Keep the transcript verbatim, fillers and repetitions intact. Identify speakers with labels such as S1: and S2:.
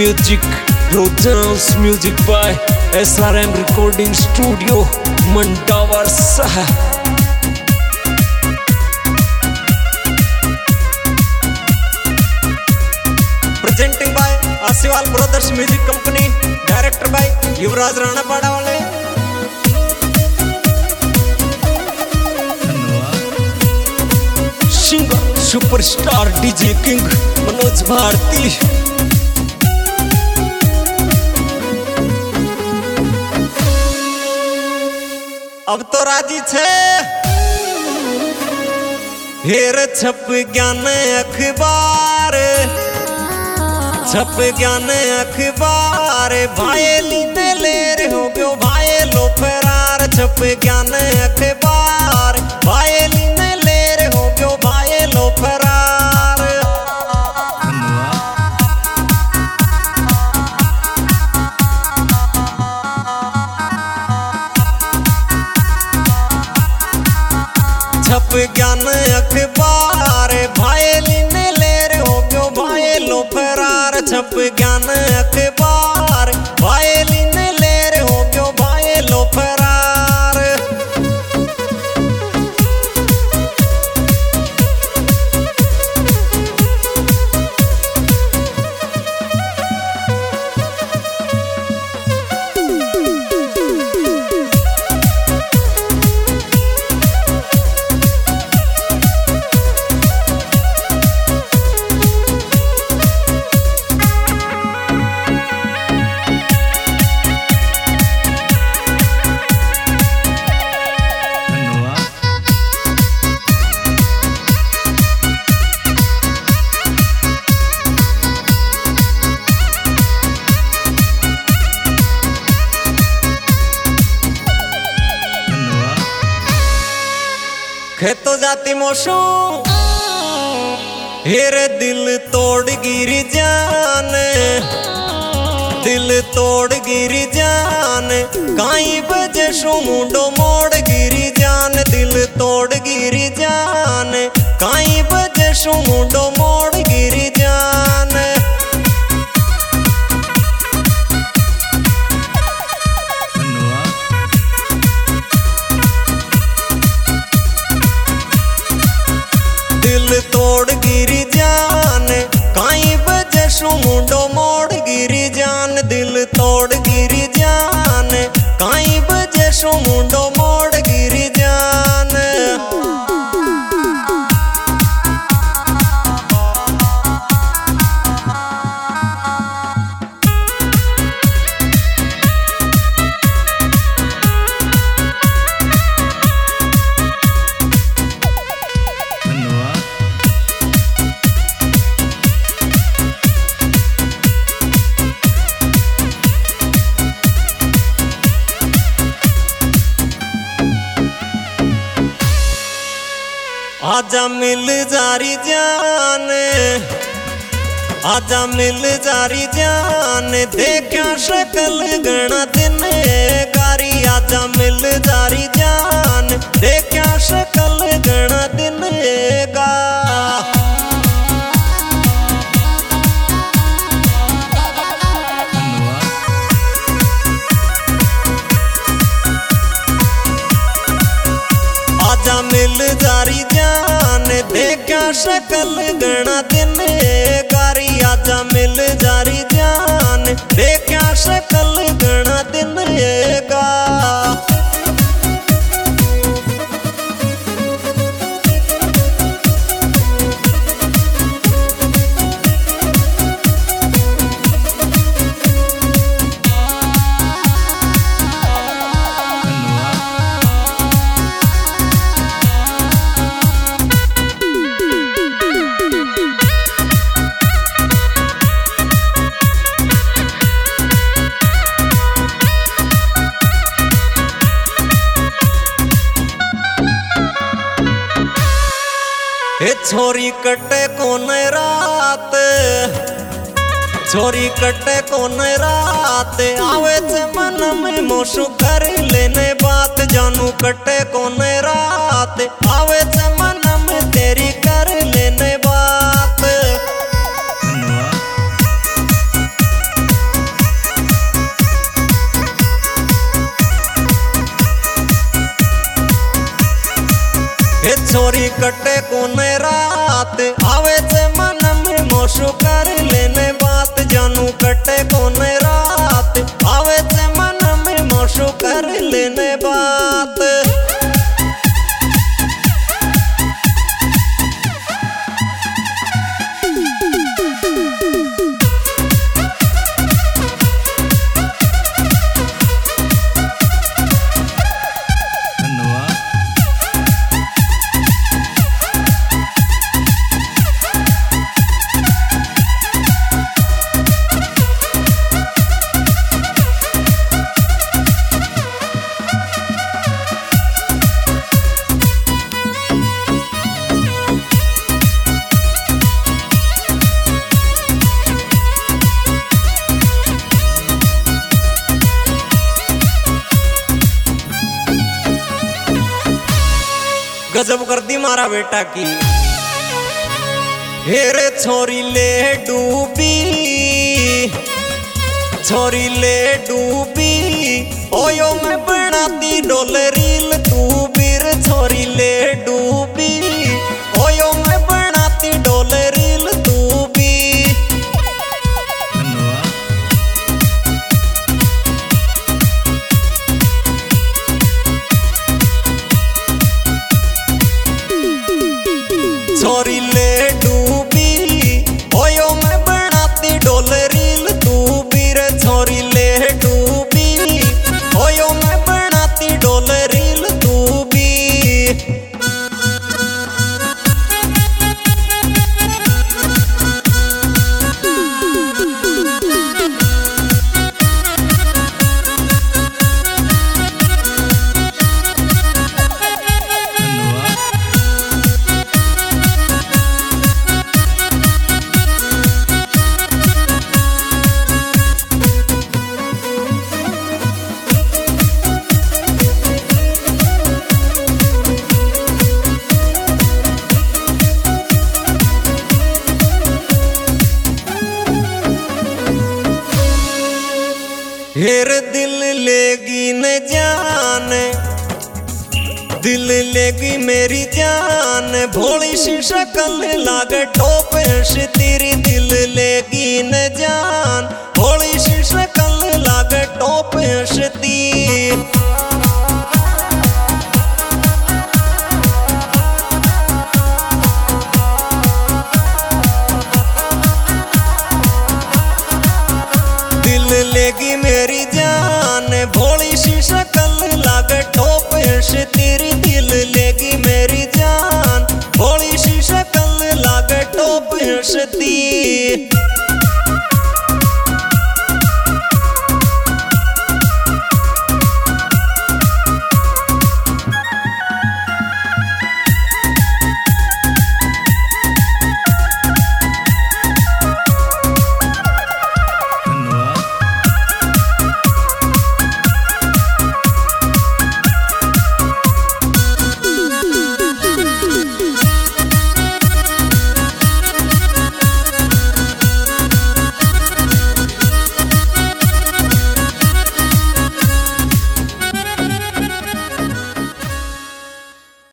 S1: Music, Rojans Music by S R M Recording Studio, Mandawar Sah.
S2: Presenting by Asiwal Brothers Music Company, director by Yuvraj Rana Padawale.
S1: Singer, superstar D J King, Manoj Bharti.
S2: अब तो राजी छे हेर छप ज्ञान अखबार, छप ज्ञान अखबार भाईली ने लेर हो गयो भाईलो फरार। छप ज्ञान अखबार भाईली ने लेर हो गयो भाईलो फरार। छप ज्ञान अखबार भाईली ने लेर हो गयो भाईलो फरार। छप ज्ञान अखबार भाईली ने लेर हो गयो भाईलो फरार। खेतो जाती मोशू हेरे दिल तोड़ गिरी जान, दिल तोड़ गिरी जान काई बजे शू मुंडो मोड़ गिरी जान। दिल तोड़ गिरी जान काई बजे शू मुंडो मोड़ गिरी जान। दिल तोड़ गिरी जान काई बजे शू मुंडो मोड़ गिरी जान। दिल तोड़ गिरी जान काई बजे शू मुंडो मोड़ गिरी जान। आजा मिल जारी जान, आजा मिल जारी जान देखा शक्ल गणा दिन गारी। आजा मिल जारी जान देखा शक्ल गणा दिन गा। आजा मिल जारी जान देखा शक्ल गणा दिन गारी। आजा मिल जारी जान देखा शक्ल गणा दिन गा। ए छोरी कटे कोन रात, छोरी कटे कोन रात आवे चे मन में मोशु कर लेने बात। जानू कटे कोन रात आवे चे मन में तेरी कर लेने बात। छोरी कटे कोने रात आवे से मन में मोशु कर लेने बात जानू कटे कोने रात आवे से मन में मोशु कर लेने बात गजब कर दी मारा बेटा की हेरे छोरी ले डूबी छोरी ले डूबी ओयो मैं बनाती डोले रील तू बीर छोरी ले डूबी ओयो मैं बनाती डोले रील तू भी छोरी ले डूबी ओयो मैं बनाती डोले रील तू बीर छोरी ले डूबी ओयो मैं बनाती डोले रील तू भी हेर दिल लेगी न जान दिल लेगी मेरी जान भोली सी शक्ल लागे टॉप तेरी दिल लेगी न जान भोली सी शक्ल लागे टॉप ती